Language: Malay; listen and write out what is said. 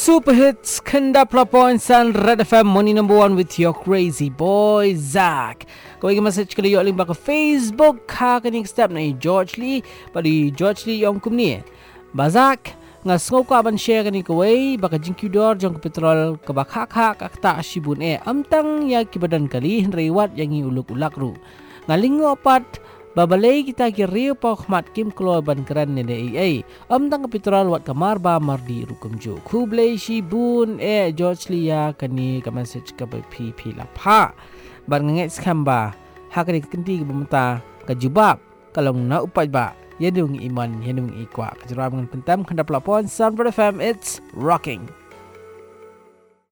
Super Hits Kenda Plapoinsan Red FM Money number 1 with your crazy boy Zach. Kau ingin message kali yuk link ke Facebook ha kini step na George Lee pada George Lee yang kum ni. Bazak ngasngau ka ban share kani kawai baka jingkudor jong petrol ke bakha ta shibun amtang ya kibadan kali rewat yang uluk-ulak ru. Ngalingo pat babalay kita kiri mat kim klo ban keran nene amtang petrol wat kamar ba mardi rukum jo kublay shibun George Lia kani ka message ka pp lapha ban nget skamba hakani kenti bumta ka jubab kalong na upat ba yadung iman yadung ikwa kajra pentam khandap lapon Sound FM, it's rocking.